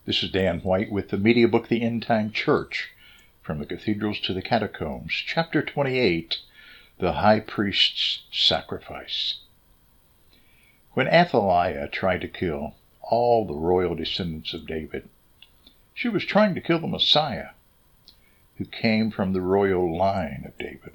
This is Dan White with the media book, The End Time Church, From the Cathedrals to the Catacombs, Chapter 28, The High Priest's Sacrifice. When Athaliah tried to kill all the royal descendants of David, she was trying to kill the Messiah, who came from the royal line of David.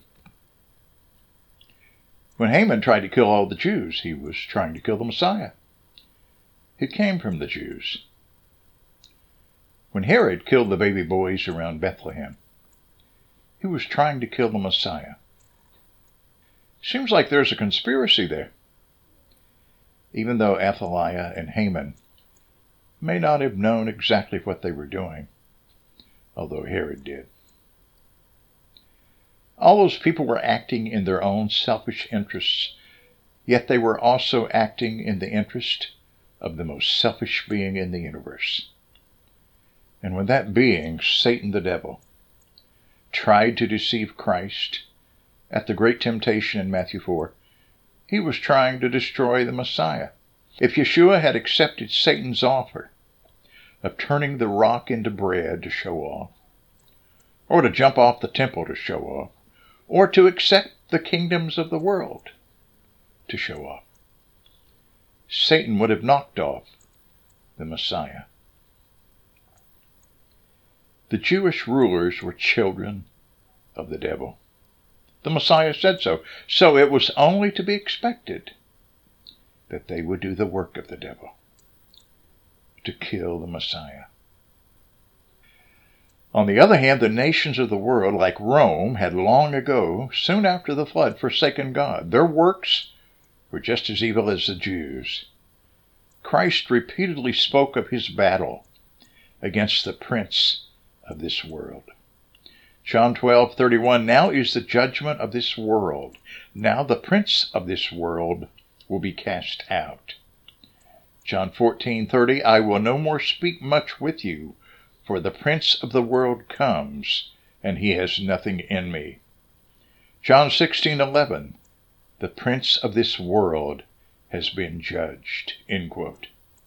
When Haman tried to kill all the Jews, he was trying to kill the Messiah, who came from the Jews. When Herod killed the baby boys around Bethlehem, he was trying to kill the Messiah. Seems like there's a conspiracy there, even though Athaliah and Haman may not have known exactly what they were doing, although Herod did. All those people were acting in their own selfish interests, yet they were also acting in the interest of the most selfish being in the universe. And when that being, Satan the devil, tried to deceive Christ at the great temptation in Matthew 4, he was trying to destroy the Messiah. If Yeshua had accepted Satan's offer of turning the rock into bread to show off, or to jump off the temple to show off, or to accept the kingdoms of the world to show off, Satan would have knocked off the Messiah. The Jewish rulers were children of the devil. The Messiah said so. So it was only to be expected that they would do the work of the devil, to kill the Messiah. On the other hand, the nations of the world, like Rome, had long ago, soon after the flood, forsaken God. Their works were just as evil as the Jews. Christ repeatedly spoke of his battle against the prince of this world. John 12:31, now is the judgment of this world. Now the prince of this world will be cast out. John 14:30, I will no more speak much with you, for the prince of the world comes, and he has nothing in me. John 16:11, the prince of this world has been judged. End quote.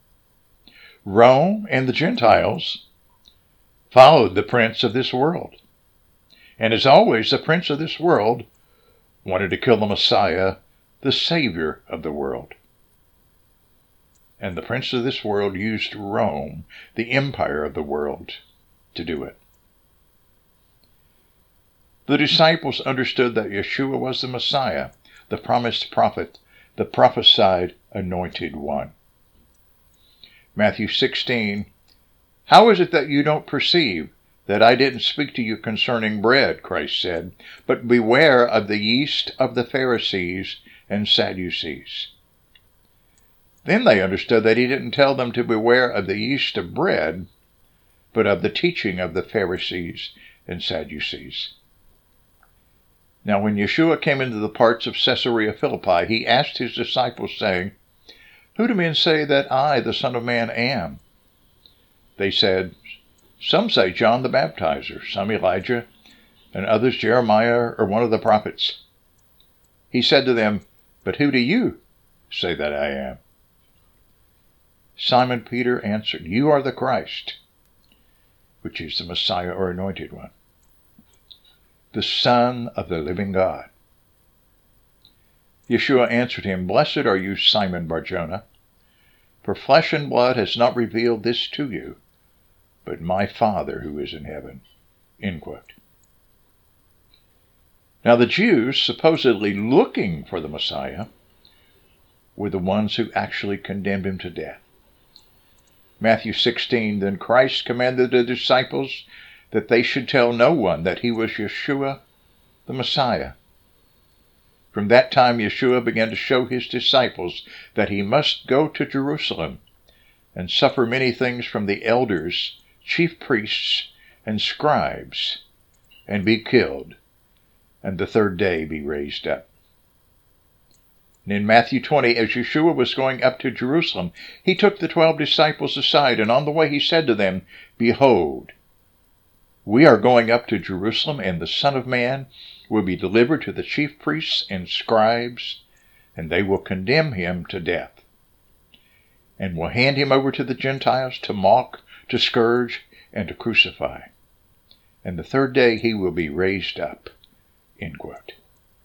Rome and the Gentiles followed the prince of this world. And as always, the prince of this world wanted to kill the Messiah, the Savior of the world. And the prince of this world used Rome, the empire of the world, to do it. The disciples understood that Yeshua was the Messiah, the promised prophet, the prophesied anointed one. Matthew 16, how is it that you don't perceive that I didn't speak to you concerning bread, Christ said, but beware of the yeast of the Pharisees and Sadducees. Then they understood that he didn't tell them to beware of the yeast of bread, but of the teaching of the Pharisees and Sadducees. Now when Yeshua came into the parts of Caesarea Philippi, he asked his disciples, saying, who do men say that I, the Son of Man, am? They said, some say John the Baptizer, some Elijah, and others Jeremiah or one of the prophets. He said to them, but who do you say that I am? Simon Peter answered, you are the Christ, which is the Messiah or anointed one, the Son of the living God. Yeshua answered him, blessed are you, Simon Bar-Jonah, for flesh and blood has not revealed this to you, but my Father who is in heaven. End quote. Now the Jews, supposedly looking for the Messiah, were the ones who actually condemned him to death. Matthew 16, then Christ commanded the disciples that they should tell no one that he was Yeshua, the Messiah. From that time Yeshua began to show his disciples that he must go to Jerusalem and suffer many things from the elders, chief priests, and scribes, and be killed, and the third day be raised up. And in Matthew 20, as Yeshua was going up to Jerusalem, he took the 12 disciples aside, and on the way he said to them, behold, we are going up to Jerusalem, and the Son of Man will be delivered to the chief priests and scribes, and they will condemn him to death, and will hand him over to the Gentiles to mock, to scourge, and to crucify. And the third day he will be raised up." End quote.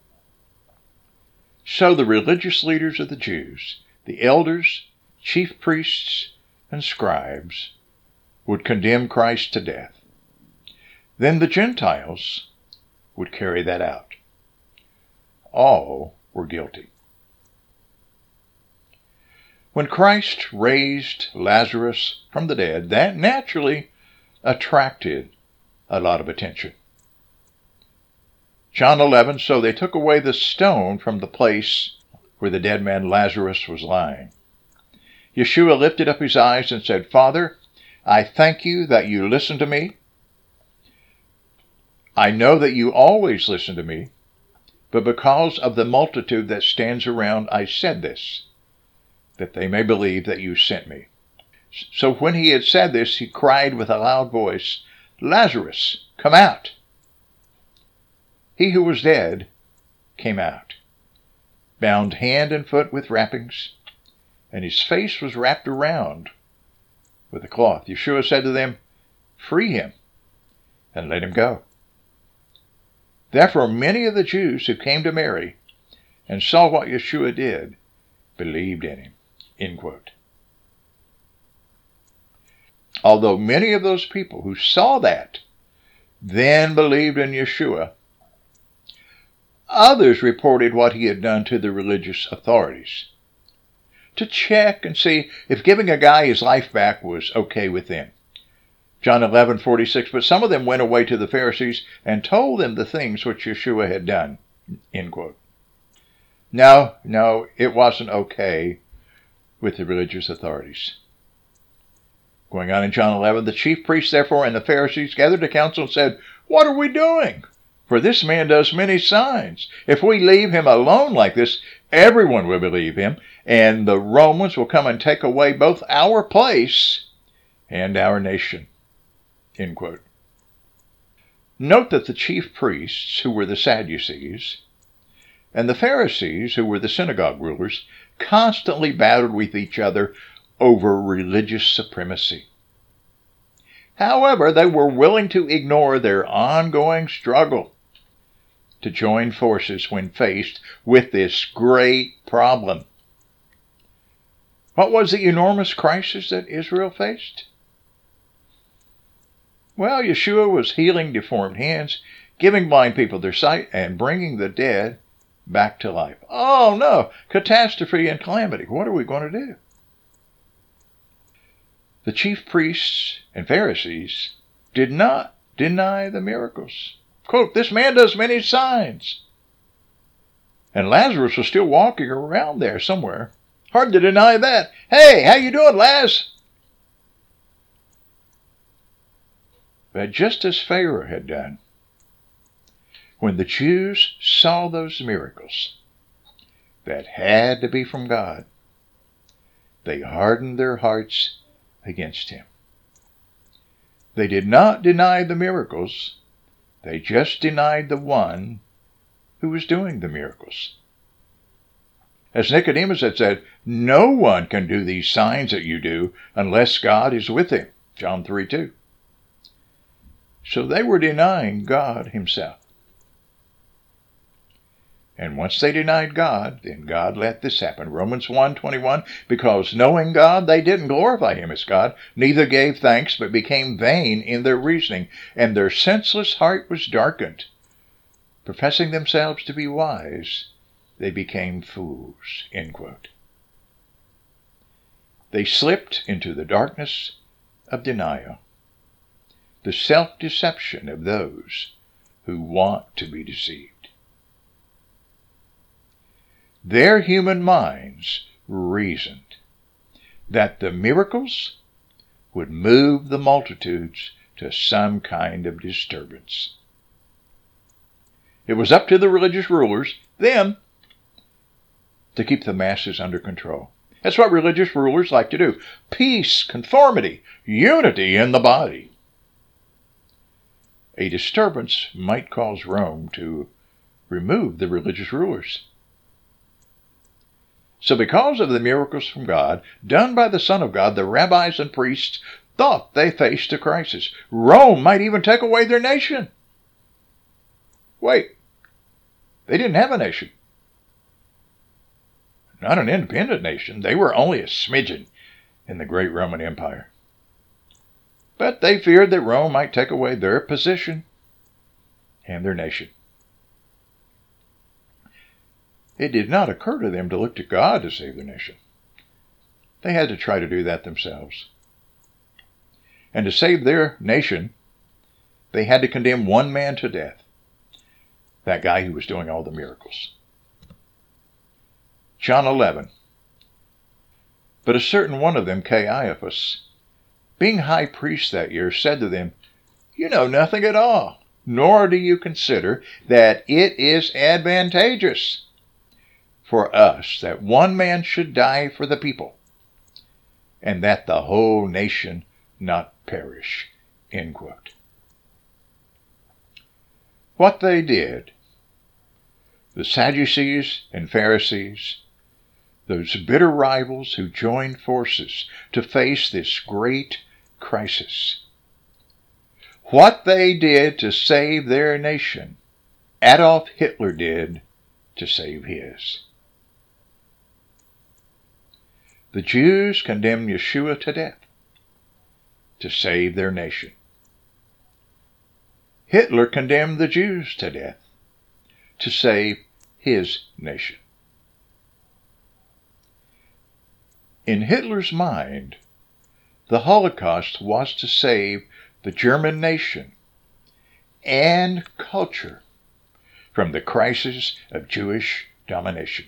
So the religious leaders of the Jews, the elders, chief priests, and scribes, would condemn Christ to death. Then the Gentiles would carry that out. All were guilty. When Christ raised Lazarus from the dead, that naturally attracted a lot of attention. John 11, "So they took away the stone from the place where the dead man Lazarus was lying. Yeshua lifted up his eyes and said, 'Father, I thank you that you listened to me. I know that you always listen to me, but because of the multitude that stands around, I said this, that they may believe that you sent me.' So when he had said this, he cried with a loud voice, 'Lazarus, come out!' He who was dead came out, bound hand and foot with wrappings, and his face was wrapped around with a cloth. Yeshua said to them, 'Free him and let him go.' Therefore many of the Jews who came to Mary and saw what Yeshua did believed in him." End quote. Although many of those people who saw that then believed in Yeshua, others reported what he had done to the religious authorities to check and see if giving a guy his life back was okay with them. John 11:46, "But some of them went away to the Pharisees and told them the things which Yeshua had done." End quote. No, it wasn't okay with the religious authorities. Going on in John 11, "The chief priests, therefore, and the Pharisees gathered a council and said, 'What are we doing? For this man does many signs. If we leave him alone like this, everyone will believe him, and the Romans will come and take away both our place and our nation.'" End quote. Note that the chief priests, who were the Sadducees, and the Pharisees, who were the synagogue rulers, constantly battled with each other over religious supremacy. However, they were willing to ignore their ongoing struggle to join forces when faced with this great problem. What was the enormous crisis that Israel faced? Well, Yeshua was healing deformed hands, giving blind people their sight, and bringing the dead back to life. Oh no, catastrophe and calamity. What are we going to do? The chief priests and Pharisees did not deny the miracles. Quote, "This man does many signs." And Lazarus was still walking around there somewhere. Hard to deny that. "Hey, how you doing, Laz?" But just as Pharaoh had done, when the Jews saw those miracles that had to be from God, they hardened their hearts against him. They did not deny the miracles. They just denied the one who was doing the miracles. As Nicodemus had said, "No one can do these signs that you do unless God is with him." John 3:2. So they were denying God himself. And once they denied God, then God let this happen. Romans 1:21, "Because knowing God, they didn't glorify him as God, neither gave thanks, but became vain in their reasoning, and their senseless heart was darkened. Professing themselves to be wise, they became fools." End quote. They slipped into the darkness of denial, the self-deception of those who want to be deceived. Their human minds reasoned that the miracles would move the multitudes to some kind of disturbance. It was up to the religious rulers, them, to keep the masses under control. That's what religious rulers like to do. Peace, conformity, unity in the body. A disturbance might cause Rome to remove the religious rulers. So because of the miracles from God, done by the Son of God, the rabbis and priests thought they faced a crisis. Rome might even take away their nation. Wait, they didn't have a nation. Not an independent nation. They were only a smidgen in the great Roman Empire. But they feared that Rome might take away their position and their nation. It did not occur to them to look to God to save their nation. They had to try to do that themselves. And to save their nation, they had to condemn one man to death. That guy who was doing all the miracles. John 11. But a certain one of them, Caiaphas, being high priest that year, said to them, "You know nothing at all, nor do you consider that it is advantageous for us that one man should die for the people, and that the whole nation not perish." End quote. What they did, the Sadducees and Pharisees, those bitter rivals who joined forces to face this great crisis, what they did to save their nation, Adolf Hitler did to save his. The Jews condemned Yeshua to death to save their nation. Hitler condemned the Jews to death to save his nation. In Hitler's mind, the Holocaust was to save the German nation and culture from the crisis of Jewish domination.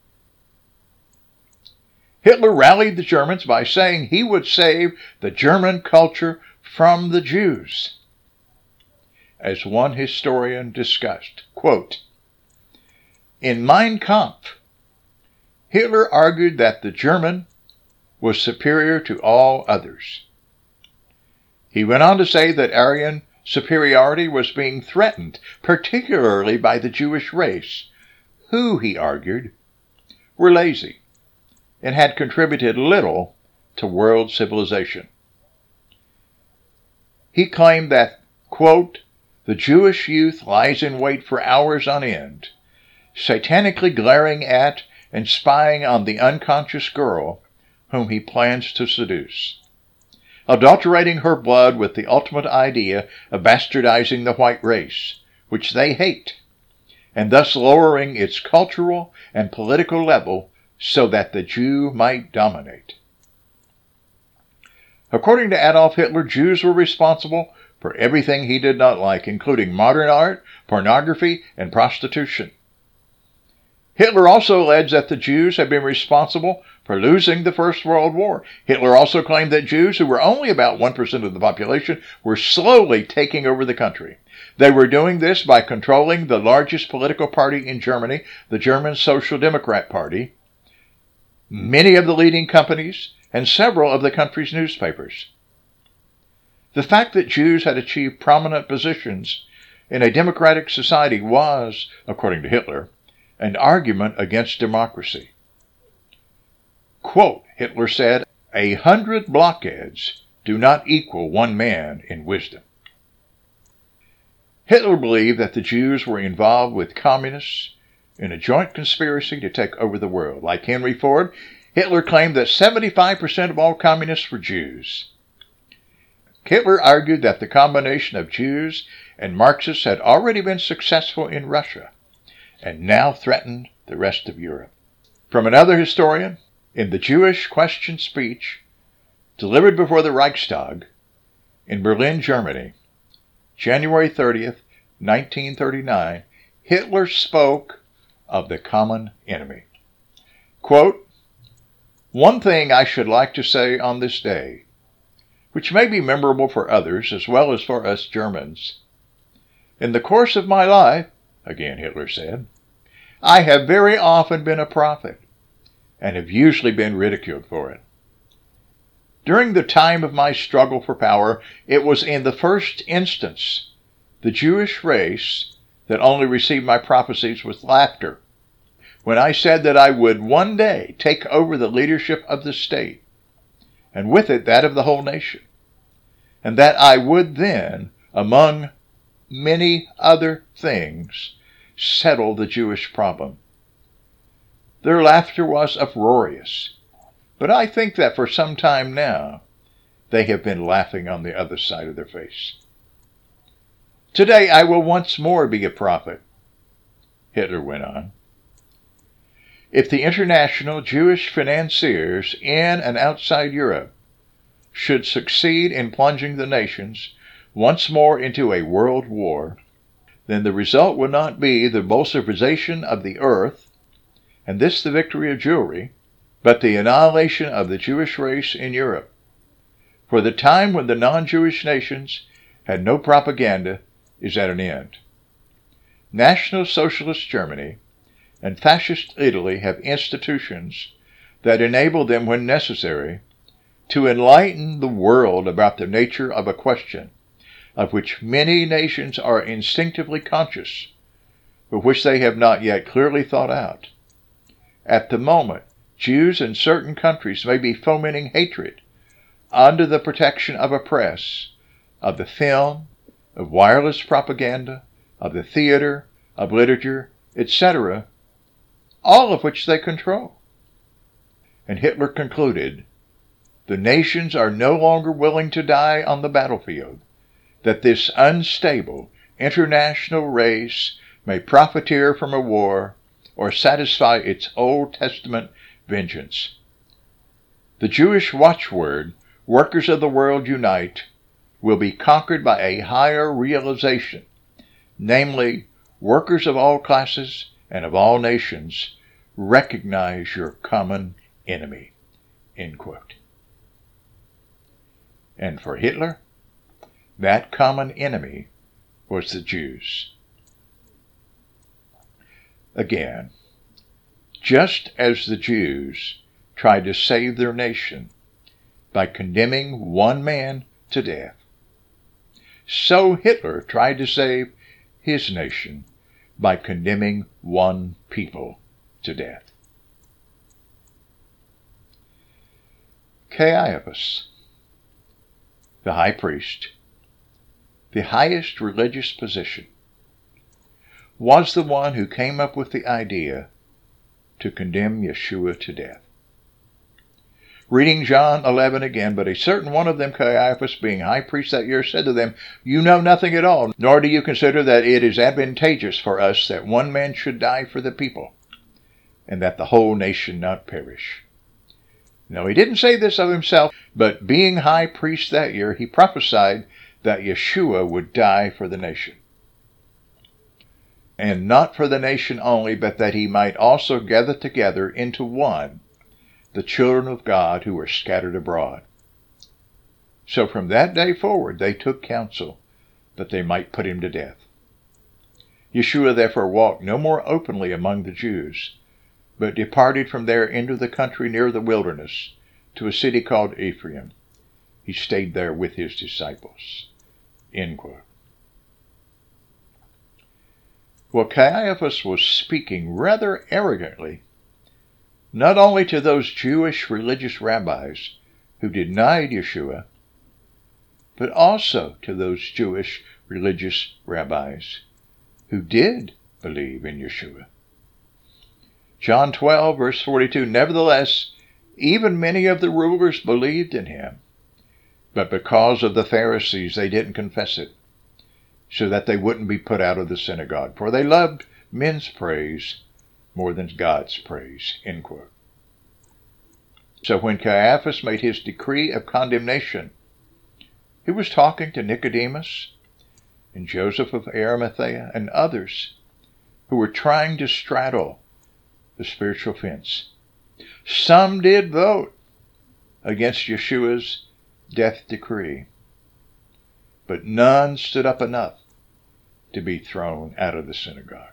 Hitler rallied the Germans by saying he would save the German culture from the Jews. As one historian discussed, quote, "In Mein Kampf, Hitler argued that the German was superior to all others. He went on to say that Aryan superiority was being threatened, particularly by the Jewish race, who, he argued, were lazy and had contributed little to world civilization. He claimed that, quote, the Jewish youth lies in wait for hours on end, satanically glaring at and spying on the unconscious girl whom he plans to seduce, adulterating her blood with the ultimate idea of bastardizing the white race, which they hate, and thus lowering its cultural and political level so that the Jew might dominate." According to Adolf Hitler, Jews were responsible for everything he did not like, including modern art, pornography, and prostitution. Hitler also alleged that the Jews had been responsible for losing the First World War. Hitler also claimed that Jews, who were only about 1% of the population, were slowly taking over the country. They were doing this by controlling the largest political party in Germany, the German Social Democrat Party, many of the leading companies, and several of the country's newspapers. The fact that Jews had achieved prominent positions in a democratic society was, according to Hitler, an argument against democracy. Quote, Hitler said, 100 blockheads do not equal one man in wisdom. Hitler believed that the Jews were involved with communists in a joint conspiracy to take over the world. Like Henry Ford, Hitler claimed that 75% of all communists were Jews. Hitler argued that the combination of Jews and Marxists had already been successful in Russia and now threatened the rest of Europe. From another historian, in the Jewish Question speech delivered before the Reichstag in Berlin, Germany, January 30th, 1939, Hitler spoke of the common enemy. Quote, "One thing I should like to say on this day, which may be memorable for others as well as for us Germans. In the course of my life," again Hitler said, "I have very often been a prophet, and have usually been ridiculed for it. During the time of my struggle for power, it was in the first instance the Jewish race that only received my prophecies with laughter. When I said that I would one day take over the leadership of the state, and with it that of the whole nation, and that I would then, among many other things, settle the Jewish problem. Their laughter was uproarious, but I think that for some time now they have been laughing on the other side of their face. Today I will once more be a prophet, Hitler went on. If the international Jewish financiers in and outside Europe should succeed in plunging the nations once more into a world war, then the result would not be the Bolshevization of the earth, and this the victory of Jewry, but the annihilation of the Jewish race in Europe. For the time when the non-Jewish nations had no propaganda is at an end. National Socialist Germany and Fascist Italy have institutions that enable them, when necessary, to enlighten the world about the nature of a question of which many nations are instinctively conscious, but which they have not yet clearly thought out. At the moment, Jews in certain countries may be fomenting hatred under the protection of a press, of the film, of wireless propaganda, of the theater, of literature, etc., all of which they control. And Hitler concluded, the nations are no longer willing to die on the battlefield, that this unstable international race may profiteer from a war or satisfy its Old Testament vengeance. The Jewish watchword, workers of the world unite, will be conquered by a higher realization, namely, workers of all classes and of all nations, recognize your common enemy. End quote. And for Hitler, that common enemy was the Jews. Again, just as the Jews tried to save their nation by condemning one man to death, so Hitler tried to save his nation by condemning one people to death. Caiaphas, the high priest, the highest religious position, was the one who came up with the idea to condemn Yeshua to death. Reading John 11 again, but a certain one of them, Caiaphas, being high priest that year, said to them, You know nothing at all, nor do you consider that it is advantageous for us that one man should die for the people, and that the whole nation not perish. Now, he didn't say this of himself, but being high priest that year, he prophesied that Yeshua would die for the nation. And not for the nation only, but that he might also gather together into one the children of God who were scattered abroad. So from that day forward they took counsel that they might put him to death. Yeshua therefore walked no more openly among the Jews, but departed from there into the country near the wilderness, to a city called Ephraim. He stayed there with his disciples. End quote. Well, Caiaphas was speaking rather arrogantly, not only to those Jewish religious rabbis who denied Yeshua, but also to those Jewish religious rabbis who did believe in Yeshua. John 12, verse 42, Nevertheless, even many of the rulers believed in him, but because of the Pharisees they didn't confess it, so that they wouldn't be put out of the synagogue, for they loved men's praise more than God's praise. End quote. So when Caiaphas made his decree of condemnation, he was talking to Nicodemus and Joseph of Arimathea and others who were trying to straddle the spiritual fence. Some did vote against Yeshua's death decree, but none stood up enough to be thrown out of the synagogue.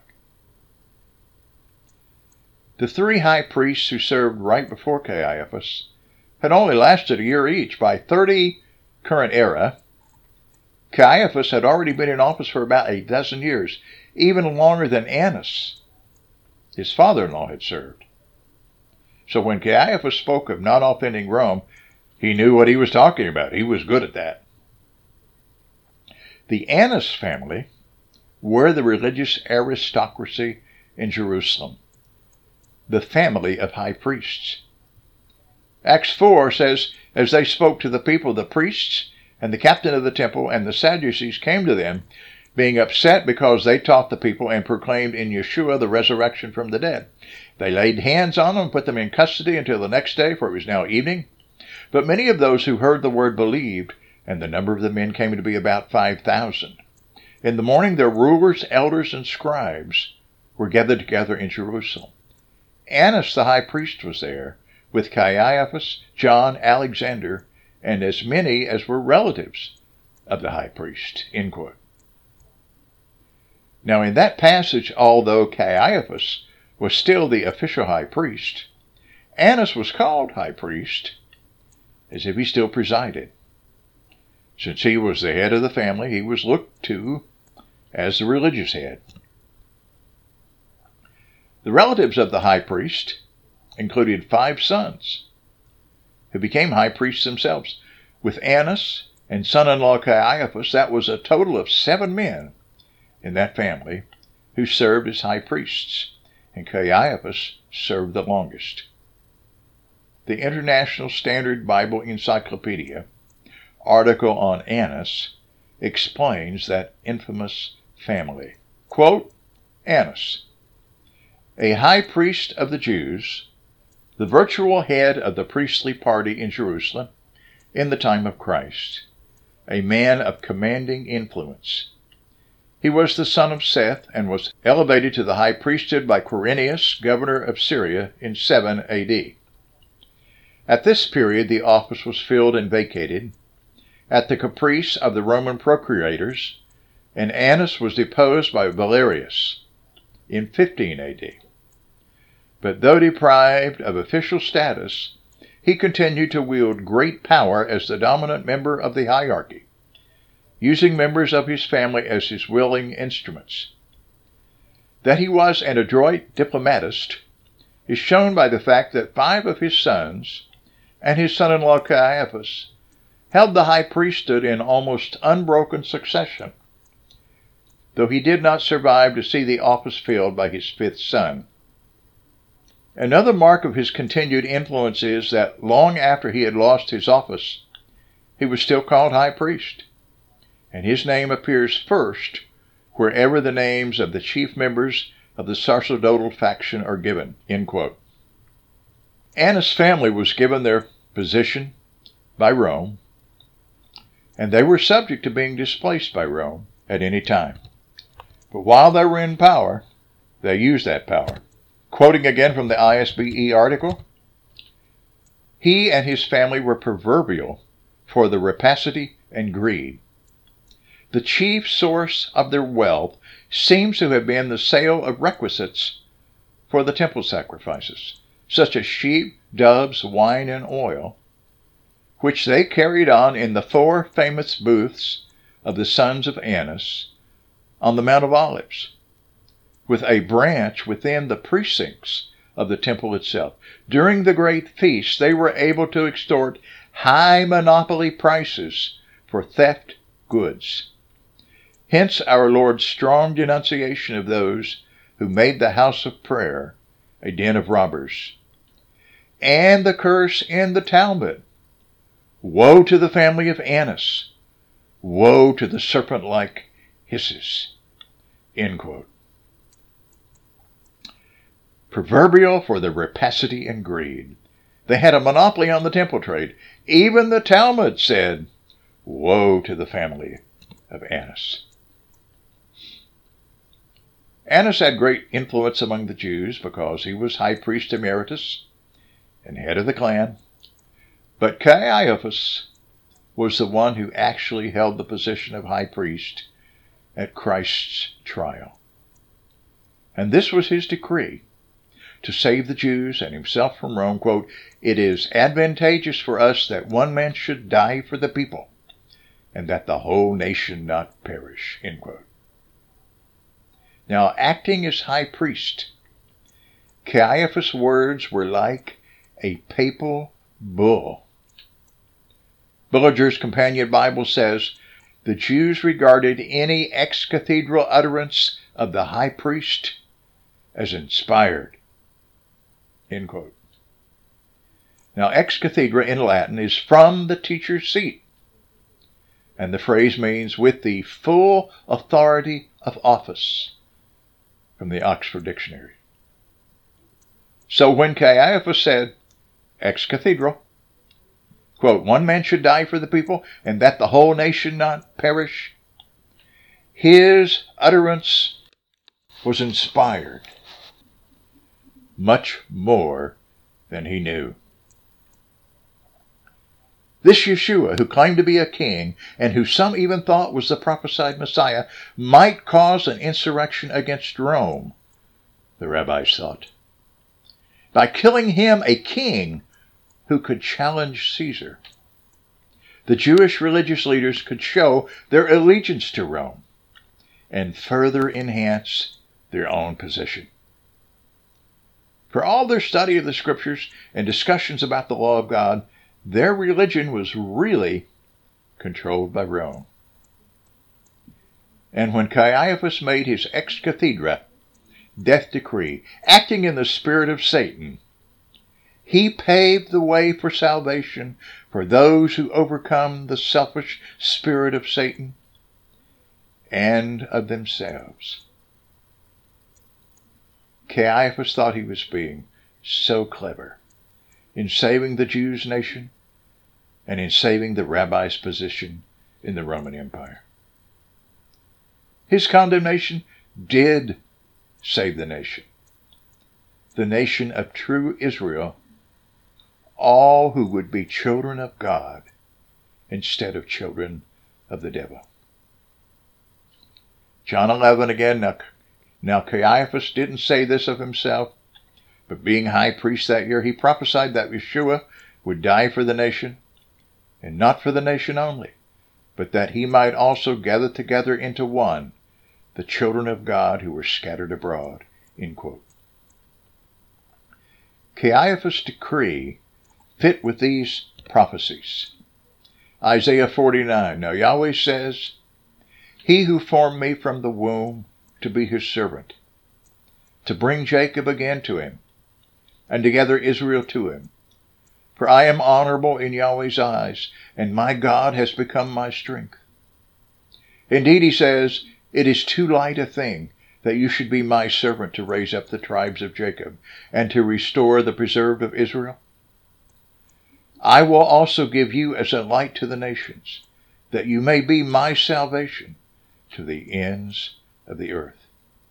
The three high priests who served right before Caiaphas had only lasted a year each. By 30 current era, Caiaphas had already been in office for about a dozen years, even longer than Annas, his father-in-law, had served. So when Caiaphas spoke of not offending Rome, he knew what he was talking about. He was good at that. The Annas family were the religious aristocracy in Jerusalem, the family of high priests. Acts 4 says, as they spoke to the people, the priests and the captain of the temple and the Sadducees came to them, being upset because they taught the people and proclaimed in Yeshua the resurrection from the dead. They laid hands on them and put them in custody until the next day, for it was now evening. But many of those who heard the word believed, and the number of the men came to be about 5,000. In the morning their rulers, elders, and scribes were gathered together in Jerusalem. Annas the high priest was there, with Caiaphas, John, Alexander, and as many as were relatives of the high priest. End quote. Now in that passage, although Caiaphas was still the official high priest, Annas was called high priest as if he still presided. Since he was the head of the family, he was looked to as the religious head. The relatives of the high priest included 5 sons who became high priests themselves. With Annas and son-in-law Caiaphas, that was a total of 7 men in that family who served as high priests, and Caiaphas served the longest. The International Standard Bible Encyclopedia article on Annas explains that infamous family. Quote, Annas, a high priest of the Jews, the virtual head of the priestly party in Jerusalem in the time of Christ, a man of commanding influence. He was the son of Seth and was elevated to the high priesthood by Quirinius, governor of Syria, in 7 A.D. At this period, the office was filled and vacated at the caprice of the Roman procurators, and Annas was deposed by Valerius in 15 A.D. But though deprived of official status, he continued to wield great power as the dominant member of the hierarchy, using members of his family as his willing instruments. That he was an adroit diplomatist is shown by the fact that 5 of his sons and his son-in-law Caiaphas held the high priesthood in almost unbroken succession, though he did not survive to see the office filled by his 5th son. Another mark of his continued influence is that long after he had lost his office, he was still called high priest, and his name appears first wherever the names of the chief members of the sacerdotal faction are given. End quote. Annas' family was given their position by Rome, and they were subject to being displaced by Rome at any time. But while they were in power, they used that power. Quoting again from the ISBE article, he and his family were proverbial for their rapacity and greed. The chief source of their wealth seems to have been the sale of requisites for the temple sacrifices, such as sheep, doves, wine, and oil, which they carried on in the 4 famous booths of the sons of Annas on the Mount of Olives, with a branch within the precincts of the temple itself. During the great feast, they were able to extort high monopoly prices for theft goods. Hence our Lord's strong denunciation of those who made the house of prayer a den of robbers. And the curse in the Talmud, woe to the family of Annas, woe to the serpent-like hisses. End quote. Proverbial for their rapacity and greed, they had a monopoly on the temple trade. Even the Talmud said, woe to the family of Annas. Annas had great influence among the Jews because he was high priest emeritus and head of the clan. But Caiaphas was the one who actually held the position of high priest at Christ's trial. And this was his decree: to save the Jews and himself from Rome. Quote, it is advantageous for us that one man should die for the people, and that the whole nation not perish. End quote. Now, acting as high priest, Caiaphas' words were like a papal bull. Bullinger's Companion Bible says, the Jews regarded any ex-cathedral utterance of the high priest as inspired. End quote. Now, ex cathedra in Latin is from the teacher's seat, and the phrase means with the full authority of office, from the Oxford Dictionary. So when Caiaphas said, ex cathedra, quote, one man should die for the people, and that the whole nation not perish, his utterance was inspired much more than he knew. This Yeshua, who claimed to be a king, and who some even thought was the prophesied Messiah, might cause an insurrection against Rome, the rabbis thought, by killing him, a king who could challenge Caesar. The Jewish religious leaders could show their allegiance to Rome and further enhance their own position. For all their study of the Scriptures and discussions about the law of God, their religion was really controlled by Rome. And when Caiaphas made his ex cathedra death decree, acting in the spirit of Satan, he paved the way for salvation for those who overcome the selfish spirit of Satan and of themselves. Caiaphas thought he was being so clever in saving the Jews' nation and in saving the rabbi's position in the Roman Empire. His condemnation did save the nation of true Israel, all who would be children of God instead of children of the devil. John 11 again. Now Caiaphas didn't say this of himself, but being high priest that year, he prophesied that Yeshua would die for the nation, and not for the nation only, but that he might also gather together into one the children of God who were scattered abroad. End quote. Caiaphas' decree fit with these prophecies. Isaiah 49. Now Yahweh says, he who formed me from the womb to be his servant, to bring Jacob again to him, and to gather Israel to him. For I am honorable in Yahweh's eyes, and my God has become my strength. Indeed, he says, it is too light a thing that you should be my servant to raise up the tribes of Jacob, and to restore the preserved of Israel. I will also give you as a light to the nations, that you may be my salvation to the ends of the earth.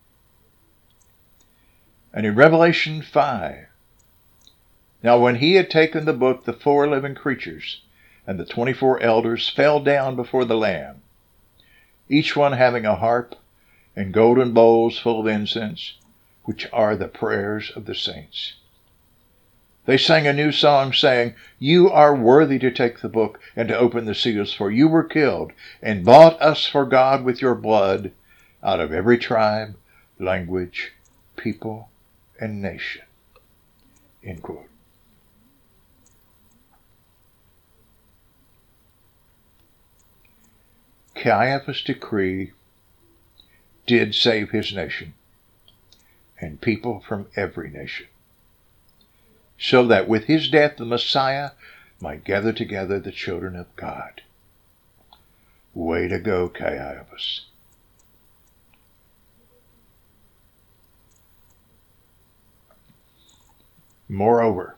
And in Revelation 5, now when he had taken the book, the 4 living creatures and the 24 elders fell down before the Lamb, each one having a harp and golden bowls full of incense, which are the prayers of the saints. They sang a new song, saying, you are worthy to take the book and to open the seals, for you were killed and bought us for God with your blood out of every tribe, language, people, and nation. End quote. Caiaphas' decree did save his nation and people from every nation, so that with his death the Messiah might gather together the children of God. Way to go, Caiaphas. Moreover,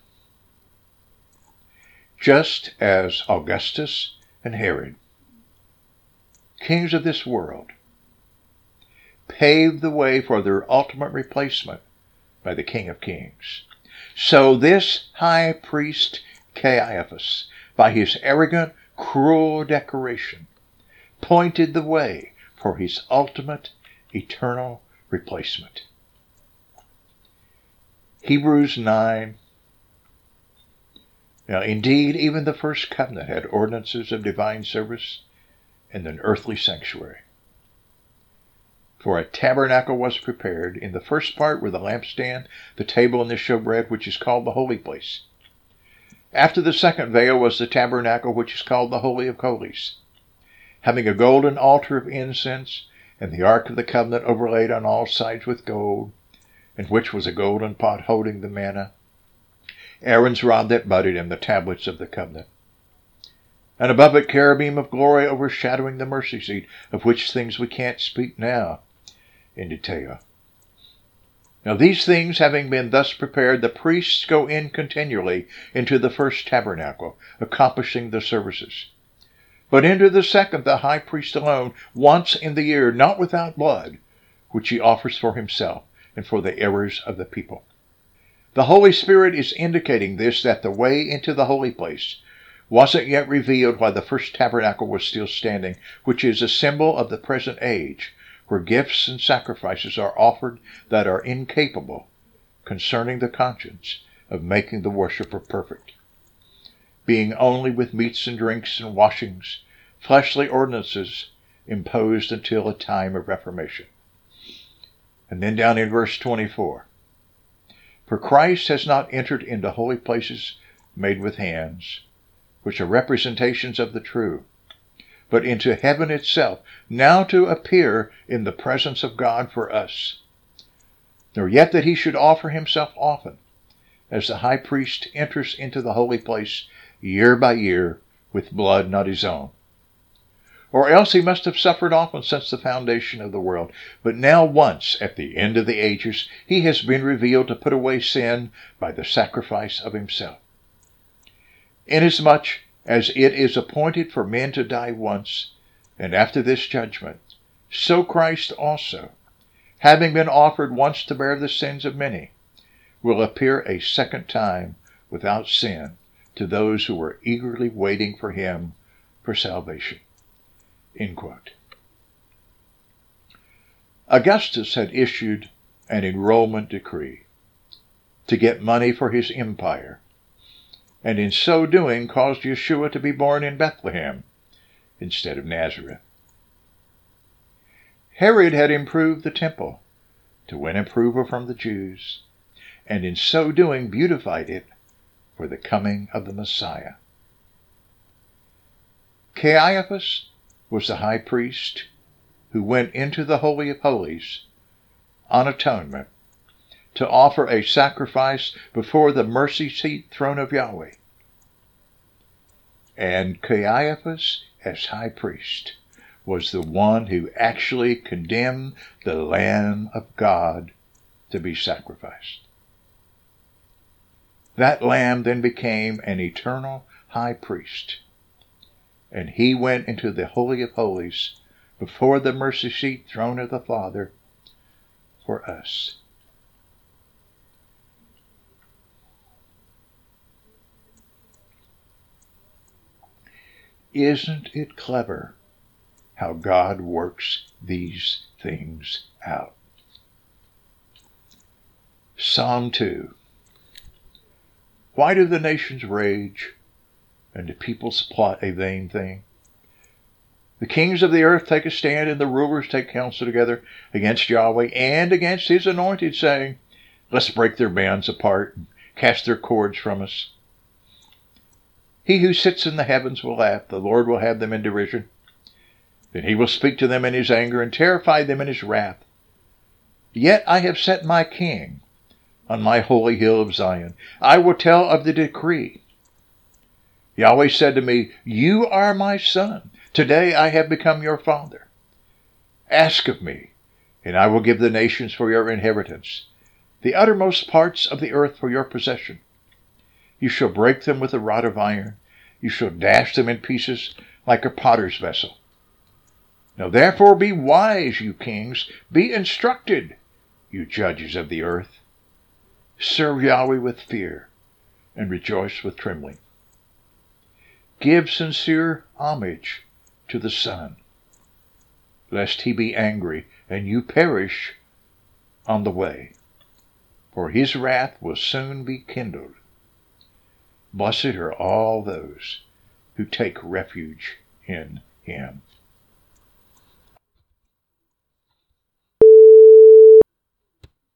just as Augustus and Herod, kings of this world, paved the way for their ultimate replacement by the King of Kings, so this high priest Caiaphas, by his arrogant, cruel declaration, pointed the way for his ultimate, eternal replacement. Hebrews 9. Now, indeed, even the first covenant had ordinances of divine service and an earthly sanctuary. For a tabernacle was prepared. In the first part were the lampstand, the table, and the showbread, which is called the holy place. After the second veil was the tabernacle, which is called the Holy of Holies. having a golden altar of incense, and the ark of the covenant overlaid on all sides with gold, in which was a golden pot holding the manna, Aaron's rod that budded, and the tablets of the covenant. And above it cherubim of glory overshadowing the mercy seat, of which things we can't speak now in detail. Now these things having been thus prepared, the priests go in continually into the first tabernacle, accomplishing the services. But into the second the high priest alone, once in the year, not without blood, which he offers for himself and for the errors of the people. The Holy Spirit is indicating this, that the way into the holy place wasn't yet revealed while the first tabernacle was still standing, which is a symbol of the present age, where gifts and sacrifices are offered that are incapable, concerning the conscience, of making the worshipper perfect, being only with meats and drinks and washings, fleshly ordinances imposed until a time of reformation. And then down in verse 24, for Christ has not entered into holy places made with hands, which are representations of the true, but into heaven itself, now to appear in the presence of God for us. Nor yet that he should offer himself often, as the high priest enters into the holy place year by year with blood not his own. Or else he must have suffered often since the foundation of the world. But now once, at the end of the ages, he has been revealed to put away sin by the sacrifice of himself. Inasmuch as it is appointed for men to die once, and after this judgment, so Christ also, having been offered once to bear the sins of many, will appear a second time without sin to those who were eagerly waiting for him for salvation. End quote. Augustus had issued an enrollment decree to get money for his empire, and in so doing caused Yeshua to be born in Bethlehem instead of Nazareth. Herod had improved the temple to win approval from the Jews, and in so doing beautified it for the coming of the Messiah. Caiaphas was the high priest who went into the Holy of Holies on atonement to offer a sacrifice before the mercy seat throne of Yahweh. And Caiaphas, as high priest, was the one who actually condemned the Lamb of God to be sacrificed. That Lamb then became an eternal high priest, and he went into the Holy of Holies before the mercy seat throne of the Father for us. Isn't it clever how God works these things out? Psalm 2. Why do the nations rage, and the peoples plot a vain thing? The kings of the earth take a stand, and the rulers take counsel together against Yahweh and against his anointed, saying, let's break their bands apart and cast their cords from us. He who sits in the heavens will laugh. The Lord will have them in derision. Then he will speak to them in his anger and terrify them in his wrath. Yet I have set my king on my holy hill of Zion. I will tell of the decree. Yahweh said to me, you are my son. Today I have become your father. Ask of me, and I will give the nations for your inheritance, the uttermost parts of the earth for your possession. You shall break them with a rod of iron. You shall dash them in pieces like a potter's vessel. Now therefore be wise, you kings. Be instructed, you judges of the earth. Serve Yahweh with fear and rejoice with trembling. Give sincere homage to the Son, lest he be angry and you perish on the way, for his wrath will soon be kindled. Blessed are all those who take refuge in him.